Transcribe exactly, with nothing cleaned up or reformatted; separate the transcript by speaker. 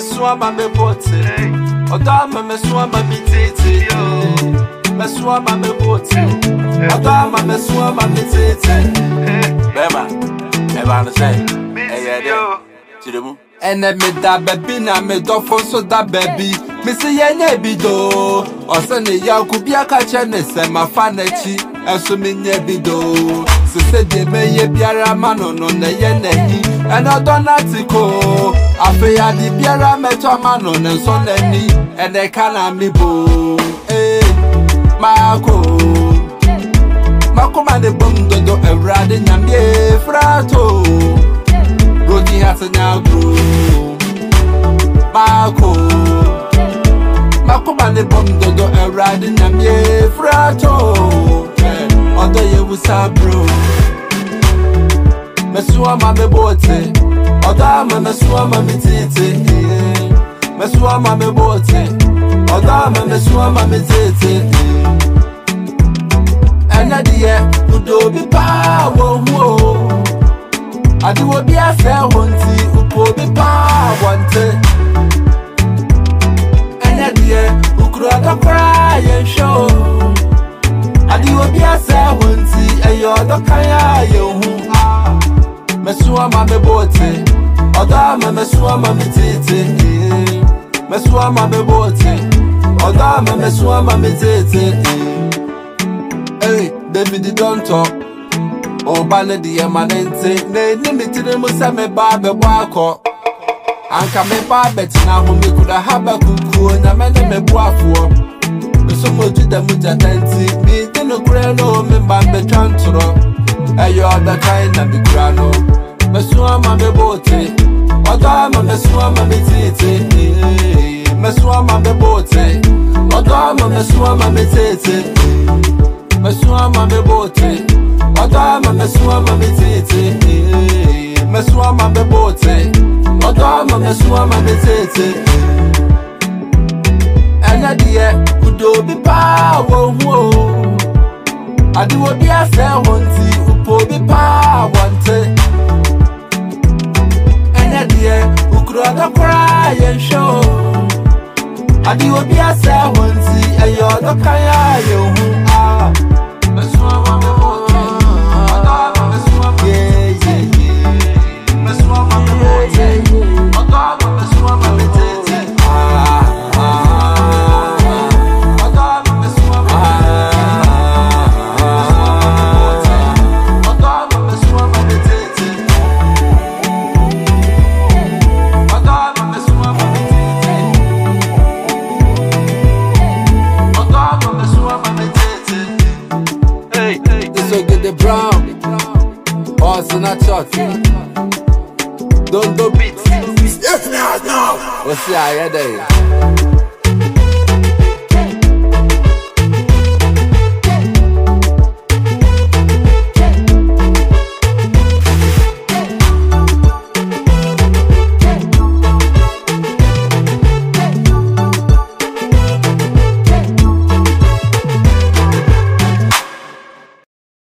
Speaker 1: Mesua ma me bote Oda ma mesua ma mi tete Mesua ma me bote Oda ma mesua ma mi tete Bema Eba no say Hey yeah there Chidemu Ene me da baby na me do fo so da baby Me say ye na bi do Osane ya kubia ka che ne se ma fa na chi Enso me nya bi do Se se de me ye biara ma no no na ye na hi Ene donatiko Afe ya di biara me to ma no ne so na ni Ene kana mi bo Eh Mako Mako ma de bom do do Ewrade nyamye frato Rodi has a now grow Mako Mako mane bom dodo e riding na me frato Odo ye wusa bro Mesua ma me bote Oda ma mesua ma me tete Mesua ma me bote Oda ma mesua ma me tete Ena diye udo bi pa wo wo Adi wo bi ase wonti upo bi pa wonte Enya die ukru adokra ye show Adi wo bi ase wonti eyo adokaya ye hu Mesua ma me bote Oda ma mesua ma me tete Mesua ma me bote Oda ma mesua ma me tete Hey David don't talk O bane di emanente Ne ni mitire musa me ba be wako Anka me ba betina ho me kuda haba kukuo Na mene me buafuo Meso mo juda muja tenti Mi dino kure no me ba be chanturo Eyo oda kind na mi kura no Mesua ma me bote Oda ma mesua ma me tete Mesua ma me bote Oda ma mesua ma me tete Mesua ma me bote Oda ma mesua ma me tete Mesua ma me bote Oda ma mesua ma me tete Ena diye udo bi pa wo wo Adi wo bi ase wonti upo bi pa wonte Ena diye ukru adokra ye show Adi wo bi ase wonti eyo adokaya ye hu ah Mesua ma me bote Brown, boss in a church. Don't do beats. Yes, now, now. What's the idea?